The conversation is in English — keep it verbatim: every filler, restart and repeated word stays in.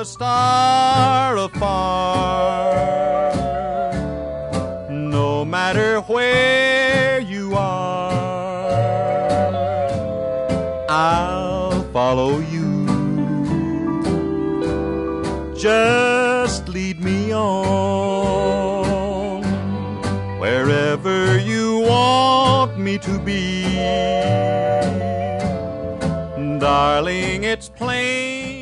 a star afar. No matter where you are, I'll follow you. Just lead me on wherever you want me to be. Darling, it's plain